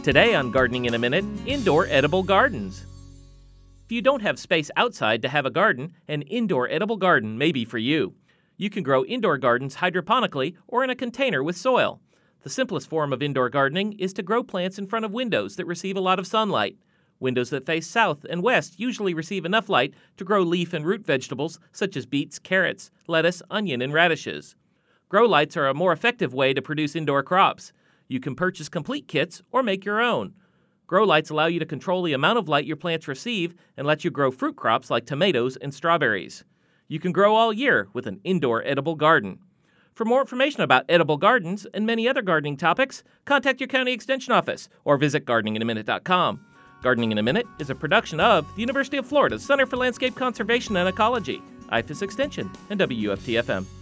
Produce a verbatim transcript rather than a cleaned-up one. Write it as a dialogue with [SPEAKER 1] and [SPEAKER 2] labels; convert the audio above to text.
[SPEAKER 1] Today on Gardening in a Minute, indoor edible gardens. If you don't have space outside to have a garden, an indoor edible garden may be for you. You can grow indoor gardens hydroponically or in a container with soil. The simplest form of indoor gardening is to grow plants in front of windows that receive a lot of sunlight. Windows that face south and west usually receive enough light to grow leaf and root vegetables such as beets, carrots, lettuce, onion, and radishes. Grow lights are a more effective way to produce indoor crops. You can purchase complete kits or make your own. Grow lights allow you to control the amount of light your plants receive and let you grow fruit crops like tomatoes and strawberries. You can grow all year with an indoor edible garden. For more information about edible gardens and many other gardening topics, contact your county extension office or visit gardening in a minute dot com. Gardening in a Minute is a production of the University of Florida Center for Landscape Conservation and Ecology, I F A S Extension, and W U F T F M.